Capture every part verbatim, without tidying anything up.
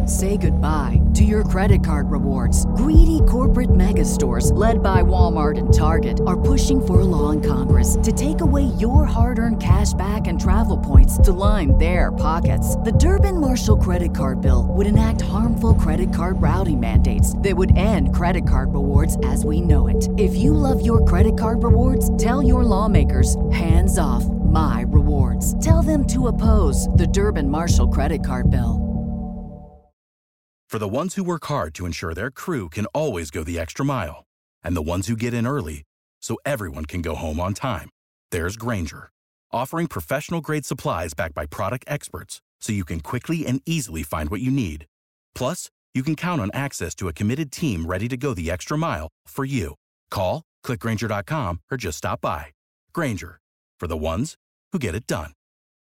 Say goodbye to your credit card rewards. Greedy corporate mega stores, led by Walmart and Target, are pushing for a law in Congress to take away your hard-earned cash back and travel points to line their pockets. The Durbin-Marshall credit card bill would enact harmful credit card routing mandates that would end credit card rewards as we know it. If you love your credit card rewards, tell your lawmakers, hands off my rewards. Tell them to oppose the Durbin-Marshall credit card bill. For the ones who work hard to ensure their crew can always go the extra mile, and the ones who get in early so everyone can go home on time, there's Grainger, offering professional-grade supplies backed by product experts so you can quickly and easily find what you need. Plus, you can count on access to a committed team ready to go the extra mile for you. Call, click Grainger dot com, or just stop by. Grainger, for the ones who get it done.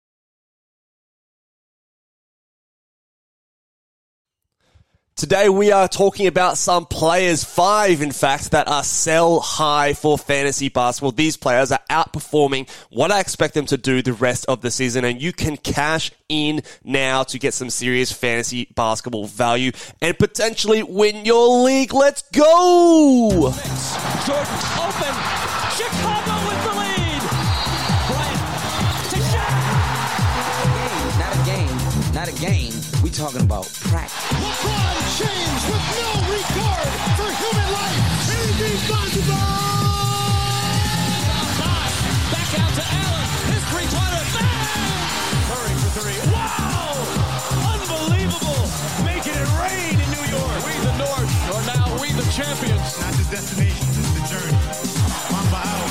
Today we are talking about some players, five in fact, that are sell high for fantasy basketball. These players are outperforming what I expect them to do the rest of the season, and you can cash in now to get some serious fantasy basketball value and potentially win your league. Let's go! Jordan open. Chicago with the lead. Bryant to Shaq. Not a game. Not a game. We talking about practice. LeBron James with no regard for human life. Irresponsible. Back out to Allen. His three-pointer. Bang! Curry for three. Wow! Unbelievable. Making it rain in New York. We the North are now we the champions. Not the destination, it's the journey. Mamba out.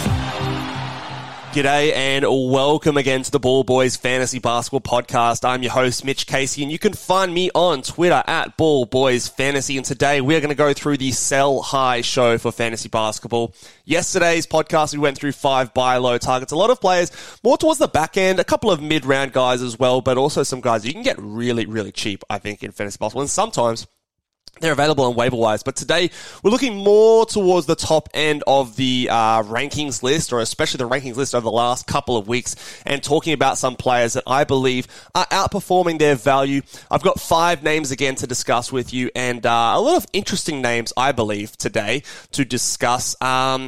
G'day and welcome again to the Ball Boys Fantasy Basketball Podcast. I'm your host, Mitch Casey, and you can find me on Twitter at Ball Boys Fantasy. And today we're going to go through the sell high show for fantasy basketball. Yesterday's podcast, we went through five buy low targets. A lot of players more towards the back end, a couple of mid-round guys as well, but also some guys you can get really, really cheap, I think, in fantasy basketball. And sometimes they're available on waiver wires, but today we're looking more towards the top end of the uh, rankings list, or especially the rankings list over the last couple of weeks, and talking about some players that I believe are outperforming their value. I've got five names again to discuss with you, and uh, a lot of interesting names, I believe, today to discuss. Um,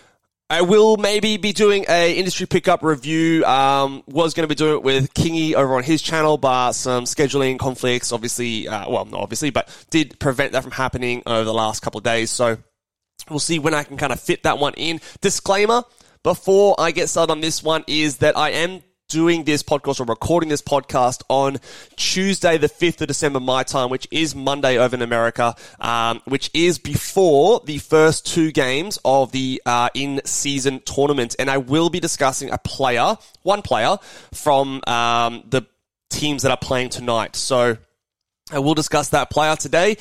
I will maybe be doing a industry pickup review. Um, was going to be doing it with Kingy over on his channel, but some scheduling conflicts, obviously, uh, well, not obviously, but did prevent that from happening over the last couple of days. So we'll see when I can kind of fit that one in. Disclaimer before I get started on this one is that I am doing this podcast or recording this podcast on Tuesday, the fifth of December, my time, which is Monday over in America, um, which is before the first two games of the uh, in-season tournament. And I will be discussing a player, one player from um, the teams that are playing tonight. So I will discuss that player today.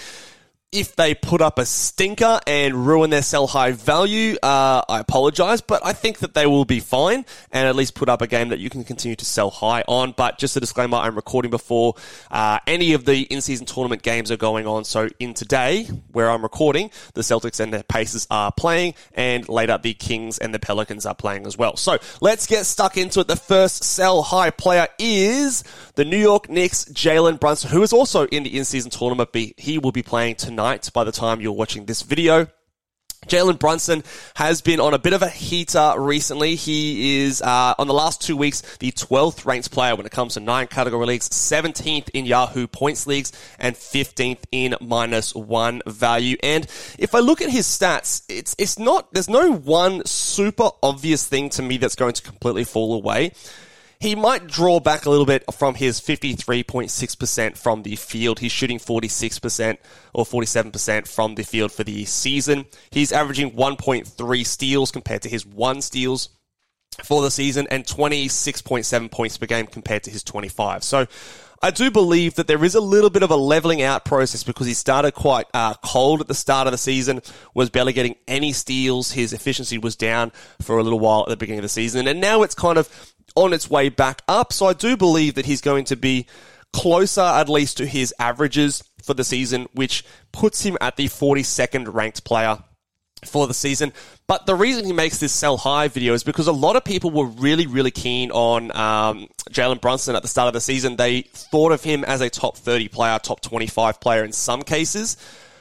If they put up a stinker and ruin their sell high value, uh, I apologize, but I think that they will be fine and at least put up a game that you can continue to sell high on. But just a disclaimer, I'm recording before uh, any of the in-season tournament games are going on. So in today, where I'm recording, the Celtics and the Pacers are playing, and later the Kings and the Pelicans are playing as well. So let's get stuck into it. The first sell high player is the New York Knicks, Jalen Brunson, who is also in the in-season tournament. He will be playing tonight. By the time you're watching this video, Jalen Brunson has been on a bit of a heater recently. He is, uh, on the last two weeks, the twelfth ranked player when it comes to nine category leagues, seventeenth in Yahoo points leagues, and fifteenth in minus one value. And if I look at his stats, it's, it's not, there's no one super obvious thing to me that's going to completely fall away. He might draw back a little bit from his fifty-three point six percent from the field. He's shooting forty-six percent or forty-seven percent from the field for the season. He's averaging one point three steals compared to his one steals for the season, and twenty-six point seven points per game compared to his twenty-five. So I do believe that there is a little bit of a leveling out process because he started quite uh, cold at the start of the season, was barely getting any steals. His efficiency was down for a little while at the beginning of the season, and now it's kind of on its way back up. So I do believe that he's going to be closer at least to his averages for the season, which puts him at the forty-second ranked player for the season. But the reason he makes this sell high video is because a lot of people were really, really keen on um, Jalen Brunson at the start of the season. They thought of him as a top thirty player, top twenty-five player in some cases.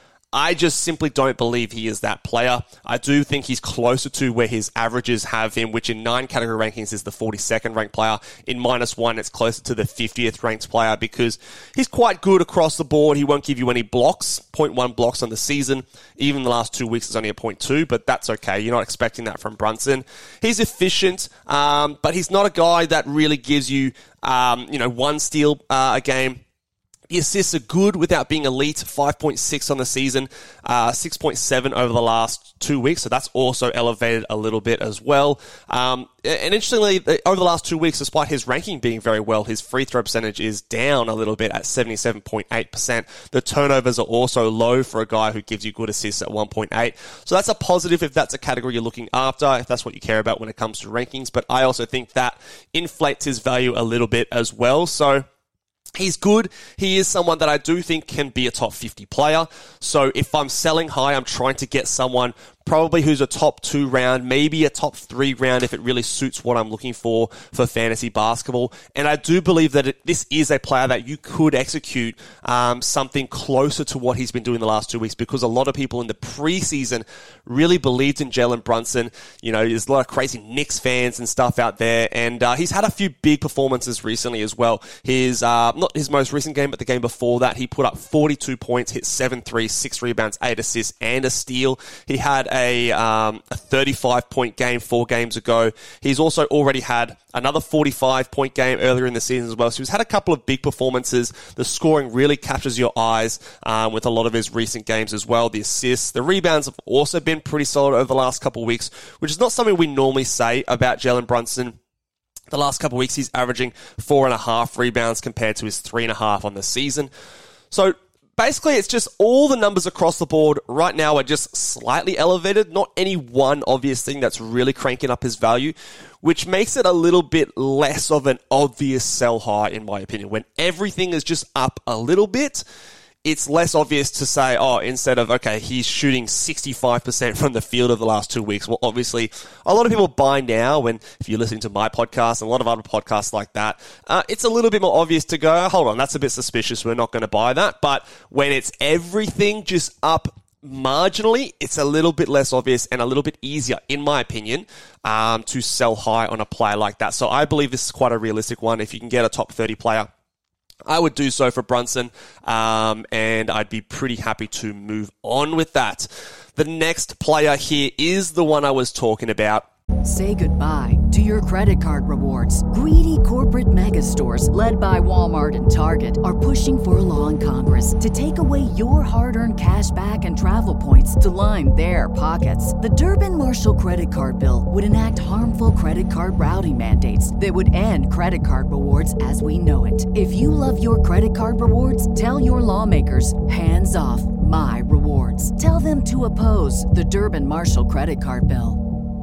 I just simply don't believe he is that player. I do think he's closer to where his averages have him, which in nine category rankings is the forty-second ranked player. In minus one, it's closer to the fiftieth ranked player because he's quite good across the board. He won't give you any blocks, zero point one blocks on the season. Even the last two weeks is only a zero point two, but that's okay. You're not expecting that from Brunson. He's efficient, um, but he's not a guy that really gives you, um, you know, one steal uh, a game. The assists are good without being elite, five point six on the season, uh, six point seven over the last two weeks, so that's also elevated a little bit as well. Um, and interestingly, over the last two weeks, despite his ranking being very well, his free throw percentage is down a little bit at seventy-seven point eight percent. The turnovers are also low for a guy who gives you good assists at one point eight. So that's a positive if that's a category you're looking after, if that's what you care about when it comes to rankings. But I also think that inflates his value a little bit as well. So he's good. He is someone that I do think can be a top fifty player. So if I'm selling high, I'm trying to get someone probably who's a top two round, maybe a top three round if it really suits what I'm looking for for fantasy basketball. And I do believe that it, this is a player that you could execute um, something closer to what he's been doing the last two weeks because a lot of people in the preseason really believed in Jalen Brunson. You know, there's a lot of crazy Knicks fans and stuff out there. And uh, he's had a few big performances recently as well. His, uh, not his most recent game, but the game before that, he put up forty-two points, hit seven threes, six rebounds, eight assists, and a steal. He had a A, um, a thirty-five point game four games ago. He's also already had another forty-five point game earlier in the season as well. So he's had a couple of big performances. The scoring really captures your eyes um, with a lot of his recent games as well. The assists, the rebounds have also been pretty solid over the last couple of weeks, which is not something we normally say about Jalen Brunson. The last couple of weeks, he's averaging four and a half rebounds compared to his three and a half on the season. So basically, it's just all the numbers across the board right now are just slightly elevated, not any one obvious thing that's really cranking up his value, which makes it a little bit less of an obvious sell high, in my opinion. When everything is just up a little bit, it's less obvious to say, oh, instead of, okay, he's shooting sixty-five percent from the field over the last two weeks. Well, obviously, a lot of people buy now, and if you're listening to my podcast and a lot of other podcasts like that, uh, it's a little bit more obvious to go, hold on, that's a bit suspicious. We're not going to buy that. But when it's everything just up marginally, it's a little bit less obvious and a little bit easier, in my opinion, um, to sell high on a player like that. So I believe this is quite a realistic one. If you can get a top thirty player, I would do so for Brunson, um, and I'd be pretty happy to move on with that. The next player here is the one I was talking about. Say goodbye to your credit card rewards. Greedy corporate mega stores, led by Walmart and Target, are pushing for a law in Congress to take away your hard-earned cash back and travel points to line their pockets. The Durbin-Marshall credit card bill would enact harmful credit card routing mandates that would end credit card rewards as we know it. If you love your credit card rewards, tell your lawmakers, hands off my rewards. Tell them to oppose the Durbin-Marshall credit card bill.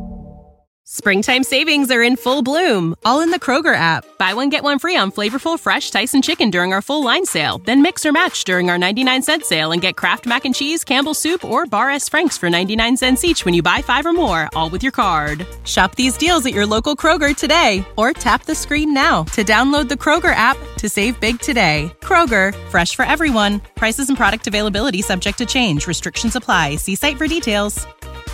Springtime savings are in full bloom, all in the Kroger app. Buy one, get one free on flavorful, fresh Tyson chicken during our full line sale. Then mix or match during our ninety-nine cent sale and get Kraft Mac and Cheese, Campbell's Soup, or Bar S. Frank's for ninety-nine cents each when you buy five or more, all with your card. Shop these deals at your local Kroger today, or tap the screen now to download the Kroger app to save big today. Kroger, fresh for everyone. Prices and product availability subject to change. Restrictions apply. See site for details.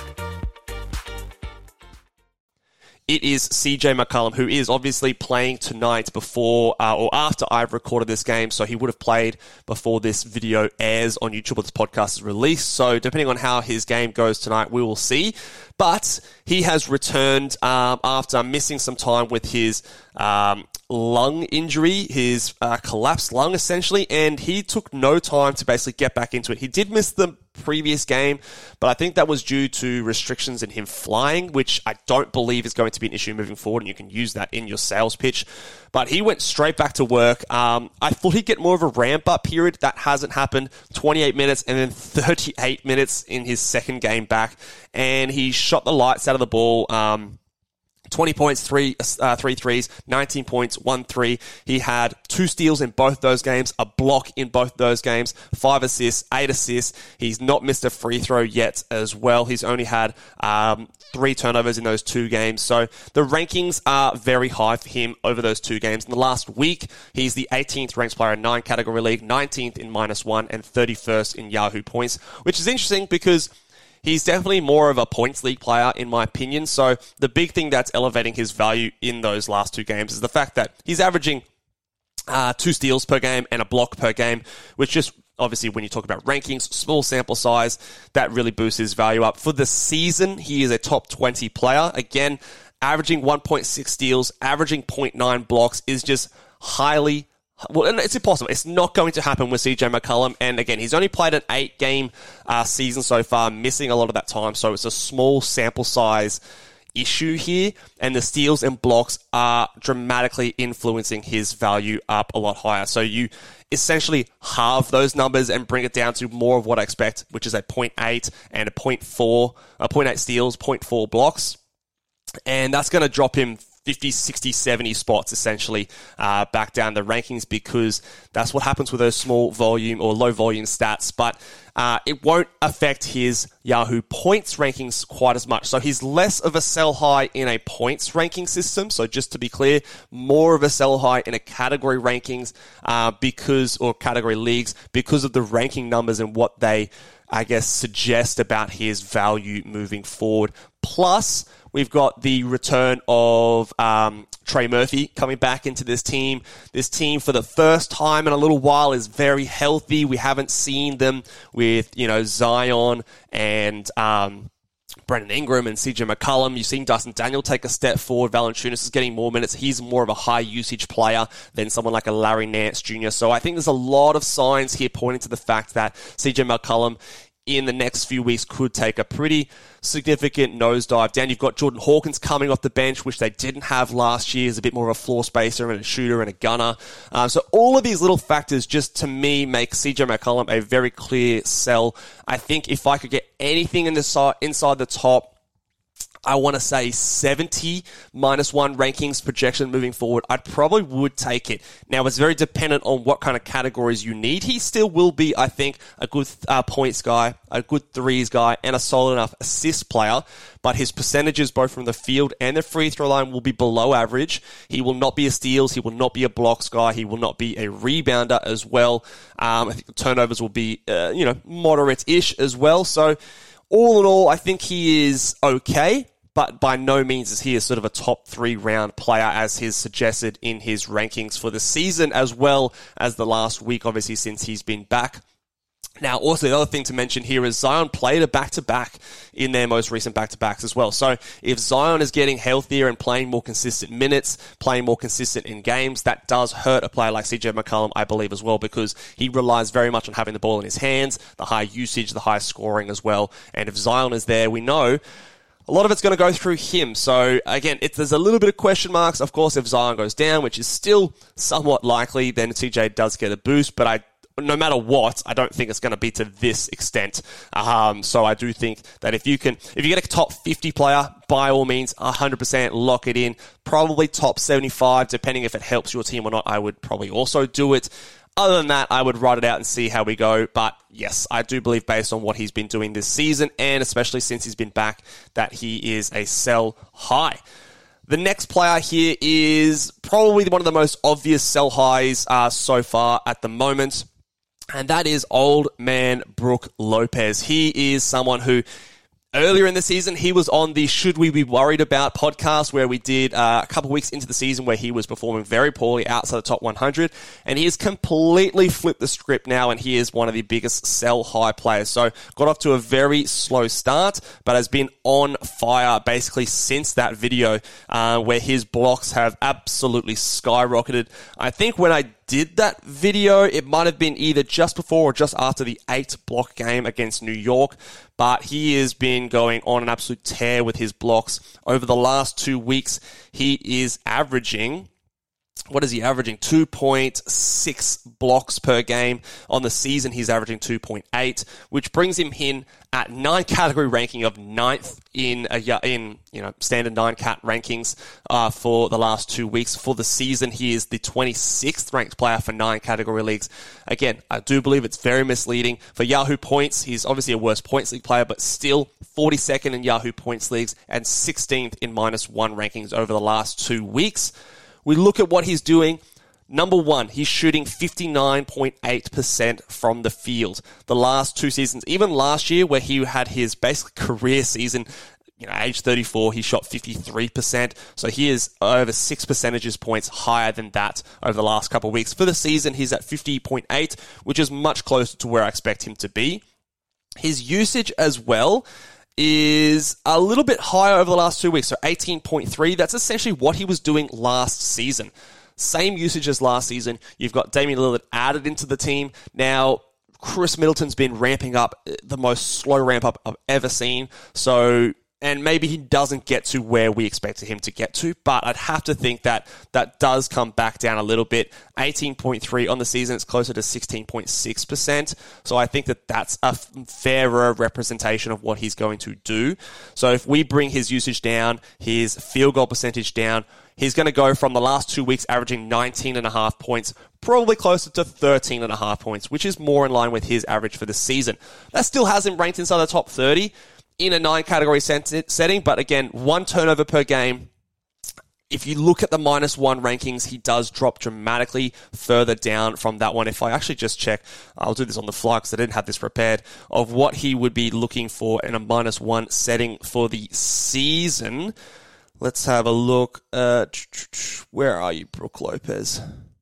It is C J McCollum, who is obviously playing tonight before uh, or after I've recorded this game, so he would have played before this video airs on YouTube or this podcast is released. So depending on how his game goes tonight, we will see. But he has returned um, after missing some time with his um, lung injury, his uh, collapsed lung essentially, and he took no time to basically get back into it. He did miss the previous game, but I think that was due to restrictions in him flying, which I don't believe is going to be an issue moving forward, and you can use that in your sales pitch. But he went straight back to work. Um, I thought he'd get more of a ramp-up period. That hasn't happened. twenty-eight minutes and then thirty-eight minutes in his second game back, and he shot the lights out of the ball. Um, twenty points, three, uh, three threes, nineteen points, one three. He had two steals in both those games, a block in both those games, five assists, eight assists. He's not missed a free throw yet as well. He's only had um, three turnovers in those two games. So the rankings are very high for him over those two games. In the last week, he's the eighteenth ranked player in nine category league, nineteenth in minus one, and thirty-first in Yahoo points, which is interesting because he's definitely more of a points league player, in my opinion. So the big thing that's elevating his value in those last two games is the fact that he's averaging uh, two steals per game and a block per game, which just obviously when you talk about rankings, small sample size, that really boosts his value up. For the season, he is a top twenty player. Again, averaging one point six steals, averaging zero point nine blocks is just highly Well, it's impossible. It's not going to happen with C J McCollum. And again, he's only played an eight-game uh, season so far, missing a lot of that time. So it's a small sample size issue here. And the steals and blocks are dramatically influencing his value up a lot higher. So you essentially halve those numbers and bring it down to more of what I expect, which is a zero point eight and a zero point four, a zero point eight steals, zero point four blocks. And that's going to drop him fifty, sixty, seventy spots essentially uh, back down the rankings, because that's what happens with those small volume or low volume stats. But uh, it won't affect his Yahoo points rankings quite as much. So he's less of a sell high in a points ranking system. So just to be clear, more of a sell high in a category rankings uh, because or category leagues because of the ranking numbers and what they, I guess, suggest about his value moving forward. Plus, we've got the return of um, Trey Murphy coming back into this team. This team, for the first time in a little while, is very healthy. We haven't seen them with, you know, Zion and um, Brandon Ingram and C J McCollum. You've seen Dustin Daniel take a step forward. Valanciunas is getting more minutes. He's more of a high-usage player than someone like a Larry Nance Junior So I think there's a lot of signs here pointing to the fact that C J McCollum in the next few weeks could take a pretty significant nosedive down. You've got Jordan Hawkins coming off the bench, which they didn't have last year. Is a bit more of a floor spacer and a shooter and a gunner. Um, so all of these little factors just, to me, make C J McCollum a very clear sell. I think if I could get anything in the side, inside the top, I want to say seventy minus one rankings projection moving forward, I probably would take it. Now, it's very dependent on what kind of categories you need. He still will be, I think, a good uh, points guy, a good threes guy, and a solid enough assist player. But his percentages, both from the field and the free throw line, will be below average. He will not be a steals. He will not be a blocks guy. He will not be a rebounder as well. Um, I think the turnovers will be, uh, you know, moderate-ish as well. So, all in all, I think he is okay, but by no means is he a sort of a top three round player as he's suggested in his rankings for the season as well as the last week, obviously, since he's been back. Now, also, the other thing to mention here is Zion played a back-to-back in their most recent back-to-backs as well. So if Zion is getting healthier and playing more consistent minutes, playing more consistent in games, that does hurt a player like C J McCollum, I believe, as well, because he relies very much on having the ball in his hands, the high usage, the high scoring as well. And if Zion is there, we know a lot of it's going to go through him. So, again, it, there's a little bit of question marks. Of course, if Zion goes down, which is still somewhat likely, then C J does get a boost. But I, no matter what, I don't think it's going to be to this extent. Um, so I do think that if you can, if you get a top fifty player, by all means, one hundred percent lock it in. Probably top seventy-five, depending if it helps your team or not. I would probably also do it. Other than that, I would write it out and see how we go. But yes, I do believe, based on what he's been doing this season, and especially since he's been back, that he is a sell high. The next player here is probably one of the most obvious sell highs uh, so far at the moment, and that is old man Brook Lopez. He is someone who, earlier in the season, he was on the Should We Be Worried About podcast, where we did uh, a couple of weeks into the season where he was performing very poorly outside the top one hundred, and he has completely flipped the script now, and he is one of the biggest sell-high players. So got off to a very slow start, but has been on fire basically since that video uh, where his blocks have absolutely skyrocketed. I think when I did that video, it might have been either just before or just after the eight block game against New York, but he has been going on an absolute tear with his blocks. Over the last two weeks, he is averaging what is he averaging? two point six blocks per game. On the season, he's averaging two point eight, which brings him in at nine category ranking of ninth in a, in you know standard nine cat rankings uh, for the last two weeks. For the season, he is the twenty-sixth ranked player for nine category leagues. Again, I do believe it's very misleading. For Yahoo points, he's obviously a worse points league player, but still forty-second in Yahoo points leagues and sixteenth in minus one rankings over the last two weeks. We look at what he's doing. Number one, he's shooting fifty-nine point eight percent from the field. The last two seasons, even last year where he had his basic career season, you know, age thirty-four, he shot fifty-three percent. So he is over six percentage points higher than that over the last couple of weeks. For the season, he's at fifty point eight, which is much closer to where I expect him to be. His usage as well is a little bit higher over the last two weeks, so eighteen point three. That's essentially what he was doing last season. Same usage as last season. You've got Damian Lillard added into the team. Now, Chris Middleton's been ramping up, the most slow ramp up I've ever seen. So, and maybe he doesn't get to where we expected him to get to, but I'd have to think that that does come back down a little bit. eighteen point three on the season, it's closer to sixteen point six percent. So I think that that's a fairer representation of what he's going to do. So if we bring his usage down, his field goal percentage down, he's going to go from the last two weeks averaging nineteen point five points, probably closer to thirteen point five points, which is more in line with his average for the season. That still has him ranked inside the top thirty in a nine-category setting, but again, one turnover per game. If you look at the minus one rankings, he does drop dramatically further down from that one. If I actually just check, I'll do this on the fly because I didn't have this prepared, of what he would be looking for in a minus one setting for the season. Let's have a look. Uh, where are you, Brook Lopez?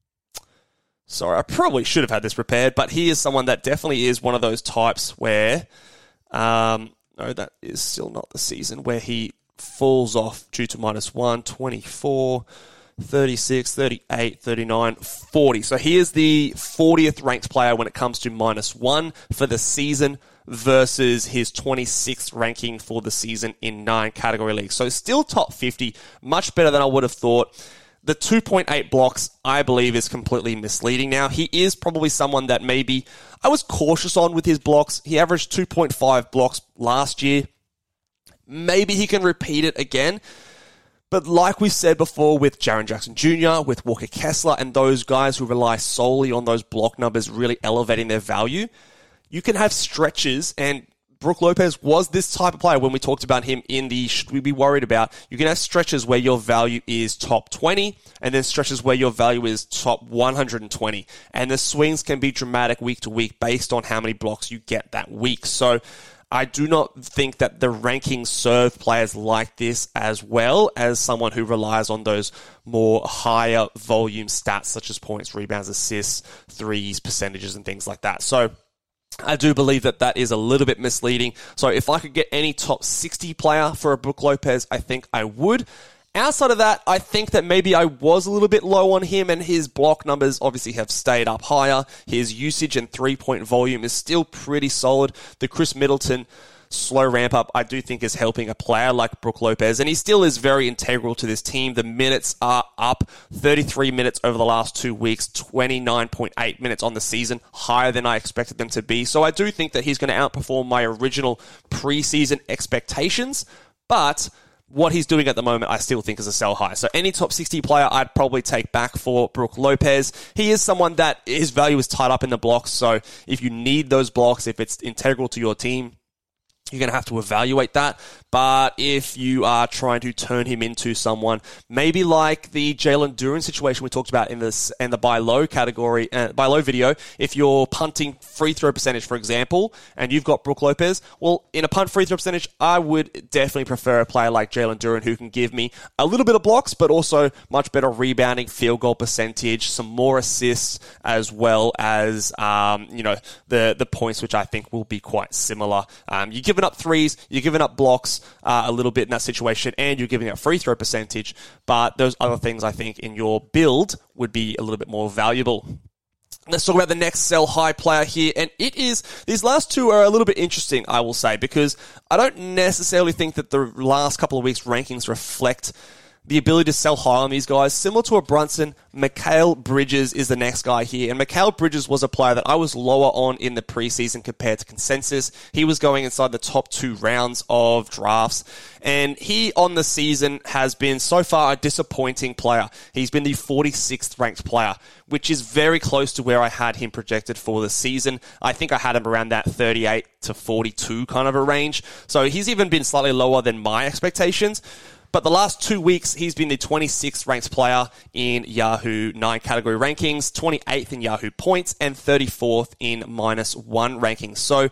Sorry, I probably should have had this prepared, but he is someone that definitely is one of those types where, um, no, that is still not the season, where he falls off due to minus one, twenty-four, thirty-six, thirty-eight, thirty-nine, forty. So he is the fortieth ranked player when it comes to minus one for the season versus his twenty-sixth ranking for the season in nine category leagues. So still top fifty, much better than I would have thought. The two point eight blocks, I believe, is completely misleading now. He is probably someone that maybe I was cautious on with his blocks. He averaged two point five blocks last year. Maybe he can repeat it again. But like we said before with Jaren Jackson Junior, with Walker Kessler, and those guys who rely solely on those block numbers really elevating their value, you can have stretches, and Brook Lopez was this type of player when we talked about him in the should we be worried about. You can have stretches where your value is top twenty and then stretches where your value is top one hundred twenty. And the swings can be dramatic week to week based on how many blocks you get that week. So I do not think that the rankings serve players like this as well as someone who relies on those more higher volume stats such as points, rebounds, assists, threes, percentages, and things like that. So I do believe that that is a little bit misleading. So if I could get any top sixty player for a Brook Lopez, I think I would. Outside of that, I think that maybe I was a little bit low on him, and his block numbers obviously have stayed up higher. His usage and three-point volume is still pretty solid. The Chris Middleton slow ramp up, I do think, is helping a player like Brook Lopez, and he still is very integral to this team. The minutes are up, thirty-three minutes over the last two weeks, twenty-nine point eight minutes on the season, higher than I expected them to be. So I do think that he's going to outperform my original preseason expectations, but what he's doing at the moment, I still think is a sell high. So any top sixty player, I'd probably take back for Brook Lopez. He is someone that his value is tied up in the blocks, so if you need those blocks, if it's integral to your team, you're going to have to evaluate that. But if you are trying to turn him into someone, maybe like the Jalen Duren situation we talked about in this in the buy low category, uh, buy low video, if you're punting free throw percentage, for example, and you've got Brook Lopez, well, in a punt free throw percentage, I would definitely prefer a player like Jalen Duren who can give me a little bit of blocks, but also much better rebounding, field goal percentage, some more assists, as well as um, you know the the points, which I think will be quite similar. Um, you're giving up threes, you're giving up blocks uh, a little bit in that situation, and you're giving up free throw percentage, but those other things I think in your build would be a little bit more valuable. Let's talk about the next sell high player here, and it is, these last two are a little bit interesting, I will say, because I don't necessarily think that the last couple of weeks' rankings reflect the ability to sell high on these guys. Similar to a Brunson, Mikal Bridges is the next guy here. And Mikal Bridges was a player that I was lower on in the preseason compared to consensus. He was going inside the top two rounds of drafts. And he, on the season, has been so far a disappointing player. He's been the forty-sixth ranked player, which is very close to where I had him projected for the season. I think I had him around that thirty-eight to forty-two kind of a range. So he's even been slightly lower than my expectations. But the last two weeks, he's been the twenty-sixth ranked player in Yahoo nine category rankings, twenty-eighth in Yahoo points, and thirty-fourth in minus one rankings. So,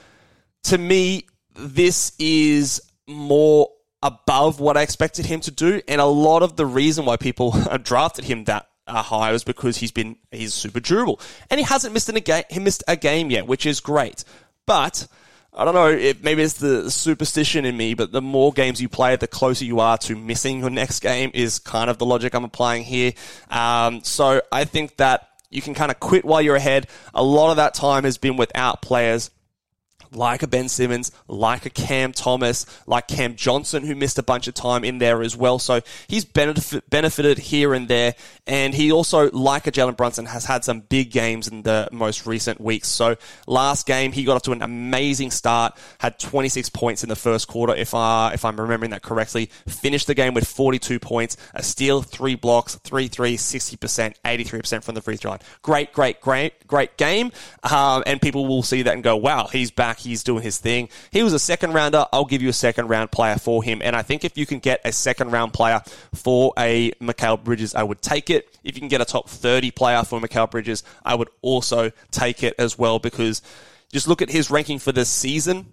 to me, this is more above what I expected him to do. And a lot of the reason why people drafted him that uh, high was because he's been he's super durable. And he hasn't missed, a ga- he missed a game yet, which is great. But I don't know, if maybe it's the superstition in me, but the more games you play, the closer you are to missing your next game is kind of the logic I'm applying here. Um, so I think that you can kind of quit while you're ahead. A lot of that time has been without players like a Ben Simmons, like a Cam Thomas, like Cam Johnson, who missed a bunch of time in there as well. So he's benefit, benefited here and there. And he also, like a Jalen Brunson, has had some big games in the most recent weeks. So last game, he got off to an amazing start, had twenty-six points in the first quarter, if, I, if I'm remembering that correctly. Finished the game with forty-two points, a steal, three blocks, three threes, sixty percent, eighty-three percent from the free throw line. Great, great, great, great game. Um, and people will see that and go, wow, he's back. He's doing his thing. He was a second rounder. I'll give you a second round player for him. And I think if you can get a second round player for a Mikal Bridges, I would take it. If you can get a top thirty player for Mikal Bridges, I would also take it as well, because just look at his ranking for this season.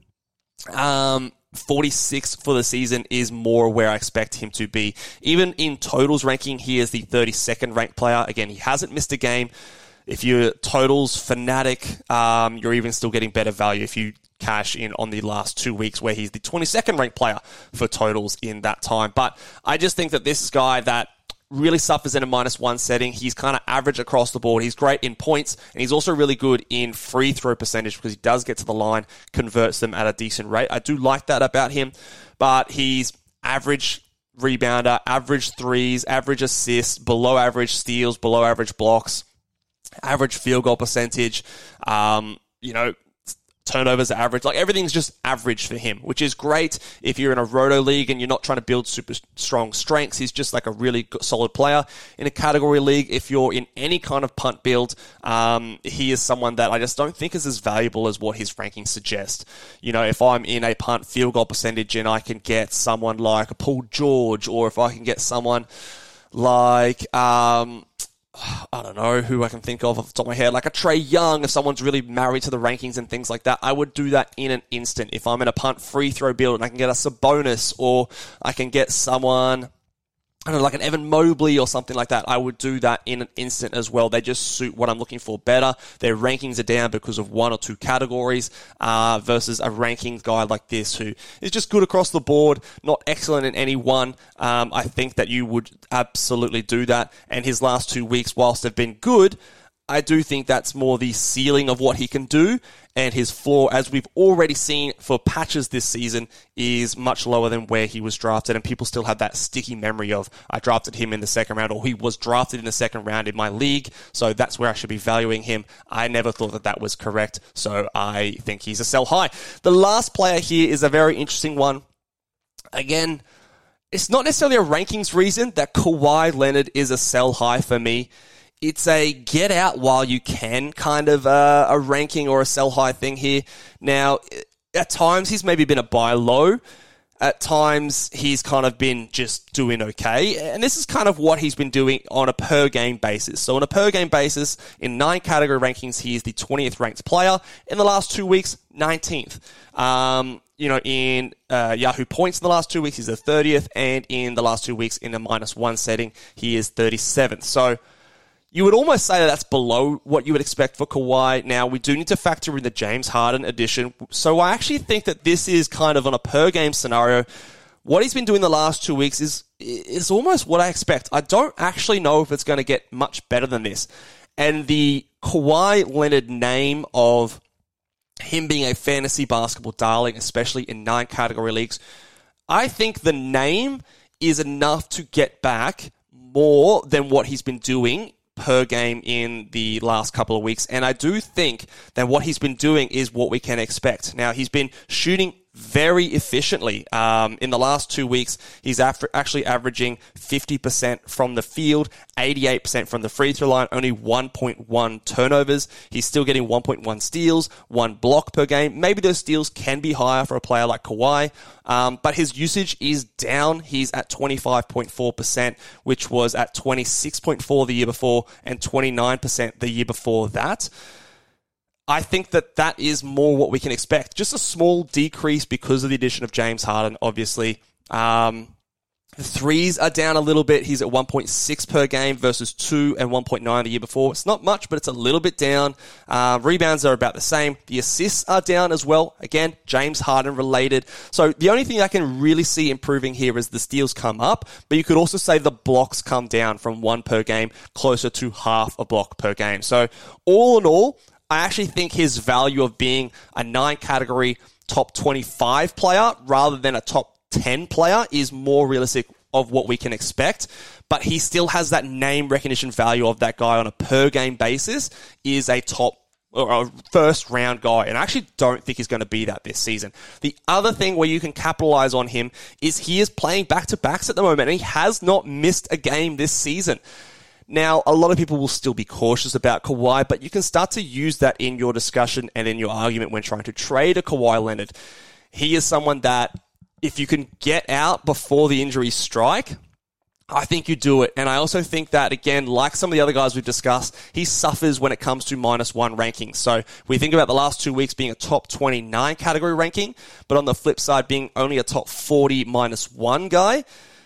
Um, forty-six for the season is more where I expect him to be. Even in totals ranking, he is the thirty-second ranked player. Again, he hasn't missed a game. If you're totals fanatic, um, you're even still getting better value if you cash in on the last two weeks where he's the twenty-second ranked player for totals in that time. But I just think that this is a guy that really suffers in a minus one setting. He's kind of average across the board. He's great in points, and he's also really good in free throw percentage because he does get to the line, converts them at a decent rate. I do like that about him, but he's average rebounder, average threes, average assists, below average steals, below average blocks, average field goal percentage, um, you know, turnovers are average. Like, everything's just average for him, which is great if you're in a roto league and you're not trying to build super strong strengths. He's just like a really good, solid player. In a category league, if you're in any kind of punt build, um, he is someone that I just don't think is as valuable as what his rankings suggest. You know, if I'm in a punt field goal percentage and I can get someone like a Paul George, or if I can get someone like, um, I don't know who I can think of off the top of my head, like a Trae Young, if someone's really married to the rankings and things like that, I would do that in an instant. If I'm in a punt free throw build and I can get us a bonus, or I can get someone, I don't know, like an Evan Mobley or something like that, I would do that in an instant as well. They just suit what I'm looking for better. Their rankings are down because of one or two categories, uh, versus a rankings guy like this who is just good across the board, not excellent in any one. Um, I think that you would absolutely do that. And his last two weeks, whilst they've been good, I do think that's more the ceiling of what he can do, and his floor, as we've already seen for patches this season, is much lower than where he was drafted, and people still have that sticky memory of, I drafted him in the second round, or he was drafted in the second round in my league, so that's where I should be valuing him. I never thought that that was correct, so I think he's a sell high. The last player here is a very interesting one. Again, it's not necessarily a rankings reason that Kawhi Leonard is a sell high for me. It's a get out while you can kind of uh, a ranking or a sell high thing here. Now, at times he's maybe been a buy low. At times he's kind of been just doing okay. And this is kind of what he's been doing on a per game basis. So on a per game basis, in nine category rankings, he is the twentieth ranked player. In the last two weeks, nineteenth. Um, you know, in uh, Yahoo points in the last two weeks, he's the thirtieth. And in the last two weeks, in a minus one setting, he is thirty-seventh. So you would almost say that that's below what you would expect for Kawhi. Now, we do need to factor in the James Harden addition. So I actually think that this is kind of on a per-game scenario. What he's been doing the last two weeks is, is almost what I expect. I don't actually know if it's going to get much better than this. And the Kawhi Leonard name of him being a fantasy basketball darling, especially in nine category leagues, I think the name is enough to get back more than what he's been doing per game in the last couple of weeks. And I do think that what he's been doing is what we can expect. Now, he's been shooting very efficiently. Um, in the last two weeks, he's af- actually averaging fifty percent from the field, eighty-eight percent from the free throw line, only one point one turnovers. He's still getting one point one steals, one block per game. Maybe those steals can be higher for a player like Kawhi, um, but his usage is down. He's at twenty-five point four percent, which was at twenty-six point four the year before and twenty-nine percent the year before that. I think that that is more what we can expect. Just a small decrease because of the addition of James Harden, obviously. Um, the threes are down a little bit. He's at one point six per game versus two and one point nine the year before. It's not much, but it's a little bit down. Uh, rebounds are about the same. The assists are down as well. Again, James Harden related. So the only thing I can really see improving here is the steals come up, but you could also say the blocks come down from one per game closer to half a block per game. So all in all, I actually think his value of being a nine-category top twenty-five player rather than a top ten player is more realistic of what we can expect. But he still has that name recognition value of that guy on a per-game basis is a top or a first-round guy. And I actually don't think he's going to be that this season. The other thing where you can capitalize on him is he is playing back-to-backs at the moment, and he has not missed a game this season. Now, a lot of people will still be cautious about Kawhi, but you can start to use that in your discussion and in your argument when trying to trade a Kawhi Leonard. He is someone that, if you can get out before the injuries strike, I think you do it. And I also think that, again, like some of the other guys we've discussed, he suffers when it comes to minus one rankings. So we think about the last two weeks being a top twenty-nine category ranking, but on the flip side being only a top forty minus one guy.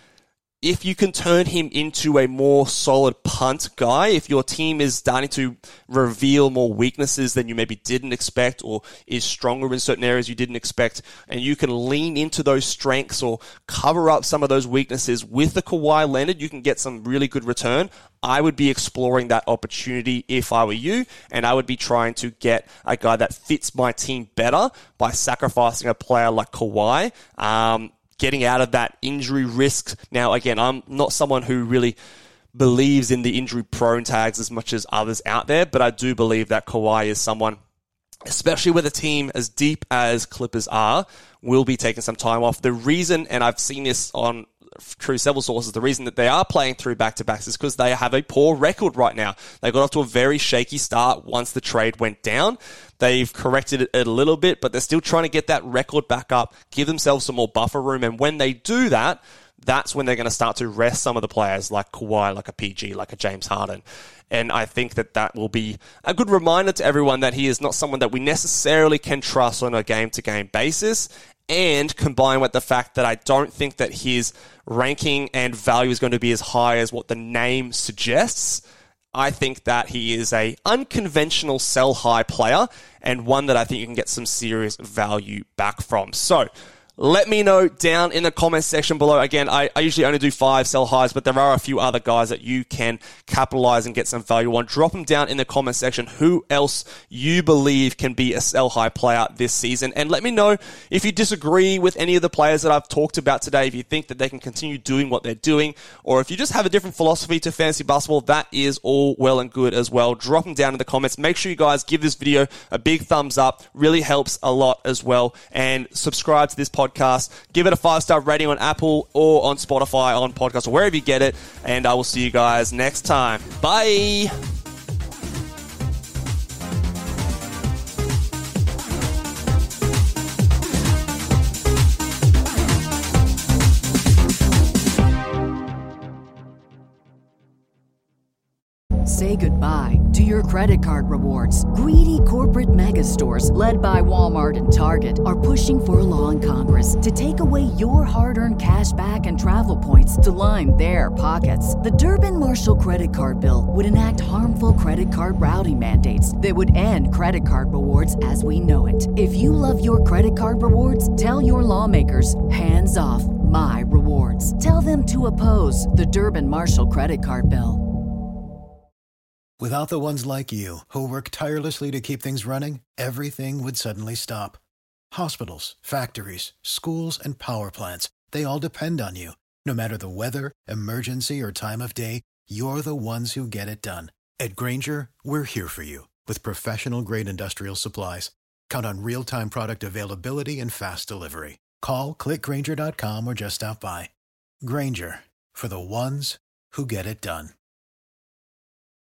If you can turn him into a more solid punt guy, if your team is starting to reveal more weaknesses than you maybe didn't expect or is stronger in certain areas you didn't expect, and you can lean into those strengths or cover up some of those weaknesses with the Kawhi Leonard, you can get some really good return. I would be exploring that opportunity if I were you, and I would be trying to get a guy that fits my team better by sacrificing a player like Kawhi. Um, getting out of that injury risk. Now, again, I'm not someone who really believes in the injury prone tags as much as others out there, but I do believe that Kawhi is someone, especially with a team as deep as Clippers are, will be taking some time off. The reason, and I've seen this on through several sources, the reason that they are playing through back-to-backs is because they have a poor record right now. They got off to a very shaky start once the trade went down. They've corrected it a little bit, but they're still trying to get that record back up, give themselves some more buffer room, and when they do that, that's when they're going to start to rest some of the players like Kawhi, like a P G, like a James Harden. And I think that that will be a good reminder to everyone that he is not someone that we necessarily can trust on a game-to-game basis, and combined with the fact that I don't think that his ranking and value is going to be as high as what the name suggests, I think that he is a unconventional sell-high player and one that I think you can get some serious value back from. So, let me know down in the comments section below. Again, I, I usually only do five sell highs, but there are a few other guys that you can capitalize and get some value on. Drop them down in the comment section who else you believe can be a sell high player this season. And let me know if you disagree with any of the players that I've talked about today, if you think that they can continue doing what they're doing, or if you just have a different philosophy to fantasy basketball, that is all well and good as well. Drop them down in the comments. Make sure you guys give this video a big thumbs up. Really helps a lot as well. And subscribe to this podcast. Give it a five-star rating on Apple or on Spotify, on podcast, or wherever you get it. And I will see you guys next time. Bye! Say goodbye to your credit card rewards. Greedy corporate mega stores, led by Walmart and Target, are pushing for a law in Congress to take away your hard-earned cash back and travel points to line their pockets. The Durbin-Marshall credit card bill would enact harmful credit card routing mandates that would end credit card rewards as we know it. If you love your credit card rewards, tell your lawmakers, hands off my rewards. Tell them to oppose the Durbin-Marshall credit card bill. Without the ones like you, who work tirelessly to keep things running, everything would suddenly stop. Hospitals, factories, schools, and power plants, they all depend on you. No matter the weather, emergency, or time of day, you're the ones who get it done. At Grainger, we're here for you with professional-grade industrial supplies. Count on real-time product availability and fast delivery. Call, click Grainger dot com, or just stop by. Grainger, for the ones who get it done.